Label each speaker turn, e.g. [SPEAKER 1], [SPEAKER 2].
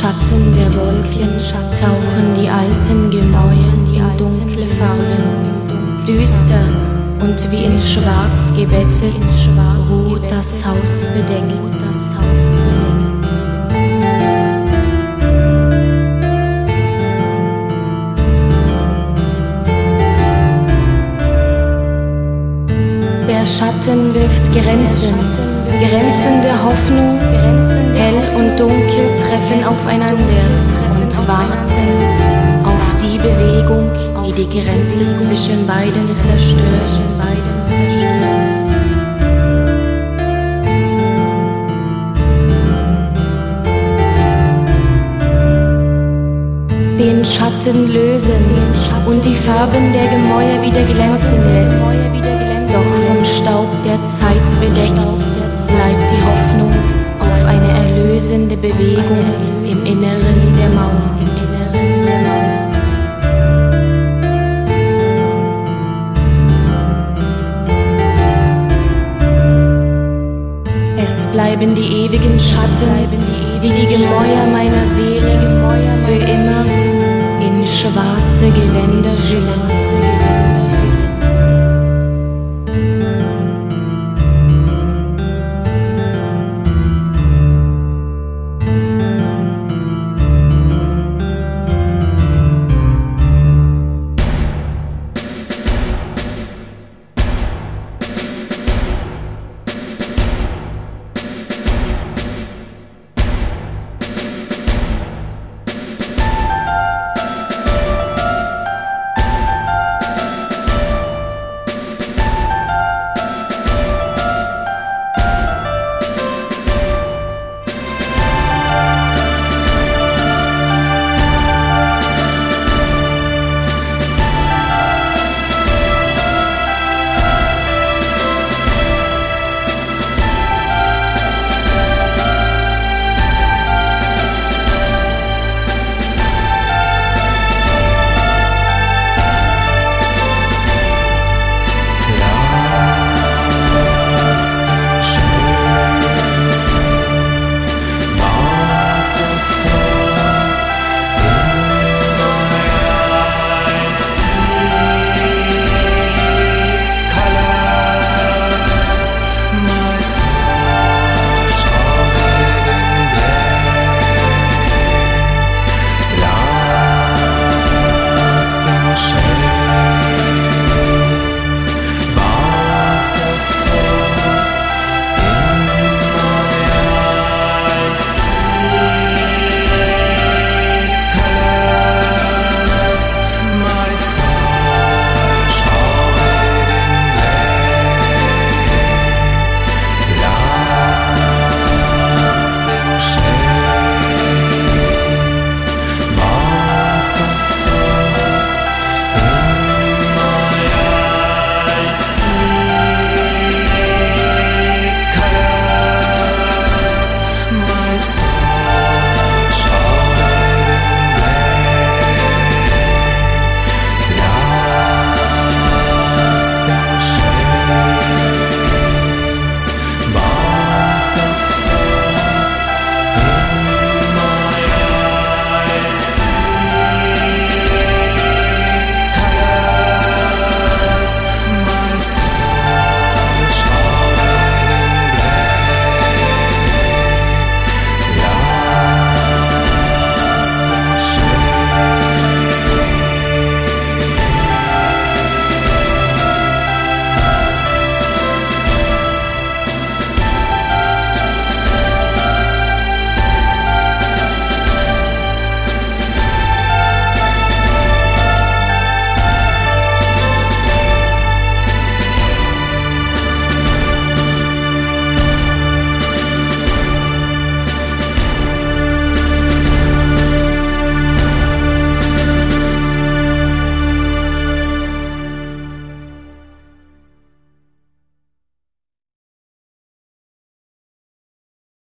[SPEAKER 1] Schatten der Wolken tauchen die alten Gemäuer in dunkle Farben. Düster und wie in Schwarz gebettet ruht das Haus bedeckt. Der Schatten wirft Grenzen der Hoffnung, hell und dunkel treffen aufeinander und warten auf die Bewegung, die die Grenze zwischen beiden zerstört. Den Schatten lösen und die Farben der Gemäuer wieder glänzen lässt. Doch vom Staub der Zeit bedeckt bleibt die Hoffnung auf eine erlösende Bewegung im Inneren der Mauer. Es bleiben die ewigen Schatten, die die Gemäuer meiner Seele für immer in schwarze Gewänder hüllen.